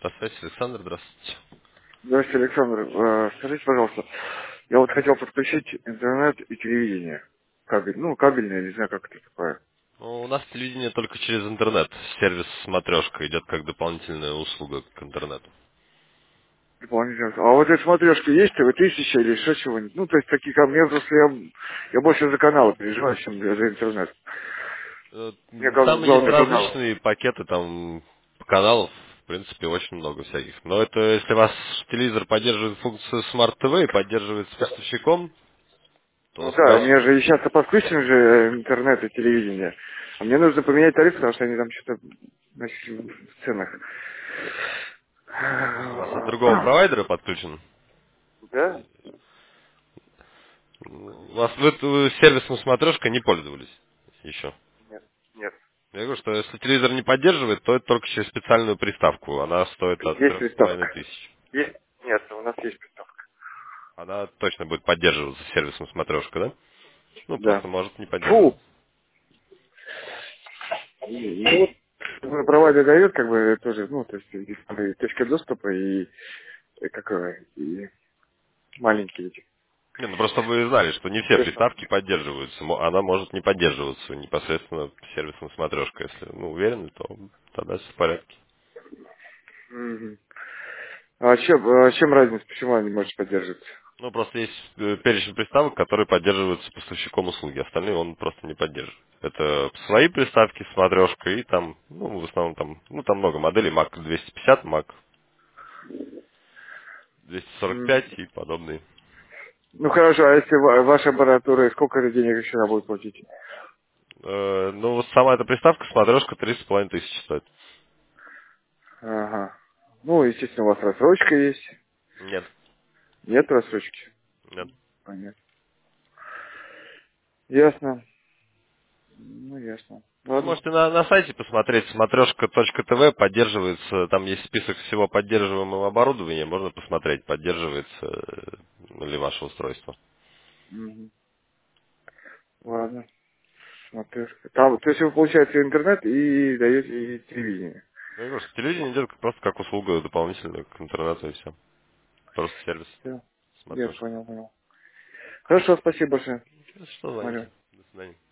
Метасвязь, Александр, здравствуйте. Здравствуйте, Александр. Скажите, пожалуйста, я вот хотел подключить интернет и телевидение. Кабель, ну, кабельное, не знаю, как это такое. Ну, у нас телевидение только через интернет. Сервис «Смотрешка» идет как дополнительная услуга к интернету. Дополнительно. А вот эта смотрешка есть, ТВ-1000 или еще чего-нибудь? Ну, то есть такие ко мне, просто я больше за каналы переживаю, чем за интернет. Мне Там есть главное каналы. различные пакеты там каналов, в принципе, очень много всяких. Но это если у вас телевизор поддерживает функцию Smart TV и поддерживает с поставщиком, то Ну да, у сразу... меня же сейчас подключен же интернет и телевидение. А мне нужно поменять тариф, потому что они там что-то, значит, в ценах. У вас от другого провайдера подключен? Да? У вас вы сервисом «Смотрешка» не пользовались еще? Нет. Нет. Я говорю, что если телевизор не поддерживает, то это только через специальную приставку. Она стоит от Есть трех с половиной приставка. тысяч. Есть? Нет, у нас есть приставка. Она точно будет поддерживаться сервисом смотрешка, да? Ну, Да. просто может не Фу! поддерживаться. Ну, вот, провайдер дает, как бы, тоже, ну, то есть, и точка доступа, и какое, и маленькие эти. Не, ну просто вы знали, что не все приставки Приставки. поддерживаются. Она может не поддерживаться непосредственно сервисом смотрешка. Если уверены, то тогда все в порядке. Мгм. Чем разница, почему она не может поддерживаться? Ну, просто есть перечень приставок, которые поддерживаются поставщиком услуги. Остальные он просто не поддерживает. Это свои приставки, смотрешка и там, ну, в основном там, ну, там много моделей, Mac 250, Mac Мгм. 245 и подобные. Ну, хорошо, а если ваша аппаратура, сколько денег еще она будет платить? Ну, вот сама эта приставка, смотрешка, 3,5 тысячи стоит. Ага. Ну, естественно, у вас рассрочка есть. Нет, Нет рассрочки? нет. Понятно. Ясно. Ну, ясно. Вы Ладно. можете на сайте посмотреть, смотрешка.тв поддерживается, там есть список всего поддерживаемого оборудования, можно посмотреть, поддерживается ли ваше устройство. Мгм. Ладно. Смотрю. Там, то есть вы получаете интернет и даете и телевидение. Ну, я говорю, что телевидение идет просто как услуга дополнительная к интернету и все. Просто сервис Все. Я смотрешка. понял, понял. Хорошо, спасибо большое. Что Смотрю. звоните. До свидания.